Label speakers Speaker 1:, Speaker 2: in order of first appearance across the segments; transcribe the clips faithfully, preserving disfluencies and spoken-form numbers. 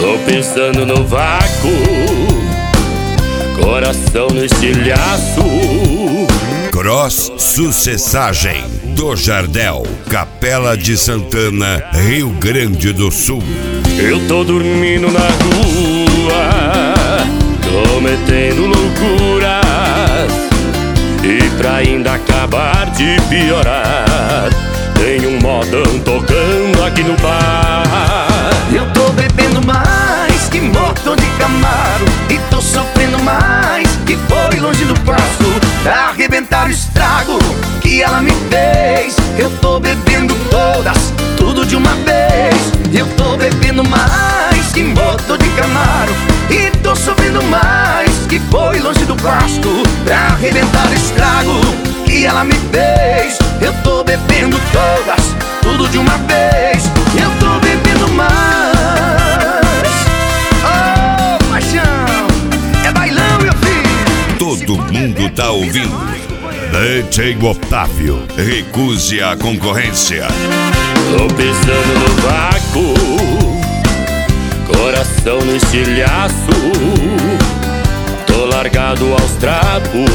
Speaker 1: Tô pensando no vácuo, coração no estilhaço.
Speaker 2: Cross Sucessagem do Jardel, Capela de Santana, Rio Grande do Sul.
Speaker 1: Eu tô dormindo na rua, cometendo loucuras, e pra ainda acabar de piorar, tem um modão tocando aqui no bar.
Speaker 3: Eu tô bebendo mais que motor de Camaro, e tô sofrendo mais que foi longe do passo. Arrebentar o estrago que ela me fez. Eu tô bebendo todas, tudo de uma vez. Eu tô bebendo mais que motor de Camaro, e tô sofrendo mais que foi longe do pasto. Pra arrebentar o estrago que ela me fez. Eu tô bebendo todas, tudo de uma vez. Eu tô bebendo mais. Oh, paixão, é bailão, meu filho.
Speaker 2: Todo mundo tá ouvindo. D J Otávio, recuse a concorrência.
Speaker 1: Tô pensando no vácuo, coração no estilhaço. Tô largado aos trapos,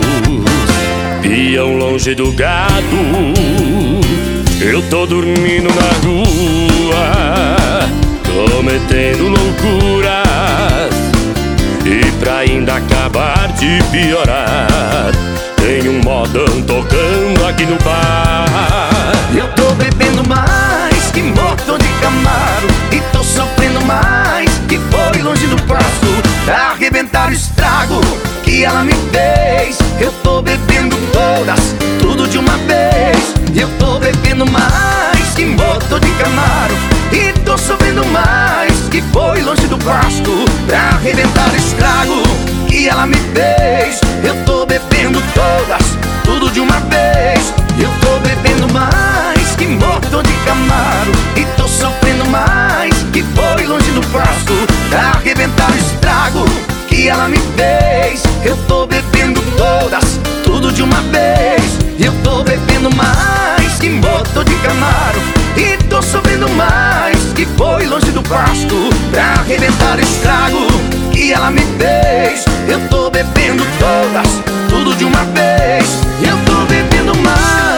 Speaker 1: peão longe do gado. Eu tô dormindo na rua, cometendo loucuras, e pra ainda acabar de piorar, tem um modão tocando aqui no bar.
Speaker 3: Eu tô bebendo mais que motor de Camaro, e tô sofrendo mais que foi longe do passo. Arrebentar o estrago que ela me fez. Eu tô bebendo todas, tudo de uma vez. Eu tô bebendo mais que motor de Camaro, e tô sofrendo mais que foi longe do pasto. Pra arrebentar o estrago que ela me fez. Eu tô bebendo todas, tudo de uma vez. Eu tô bebendo mais que motor de Camaro, e tô sofrendo mais que foi longe do pasto. Pra arrebentar o estrago que ela me fez. Eu tô bebendo todas, tudo de uma vez. Eu tô bebendo mais que motor de Camaro, e tô sofrendo mais que foi longe do pasto. Pra arrebentar o estrago que ela me fez. Eu tô bebendo todas, tudo de uma vez. Eu tô bebendo mais.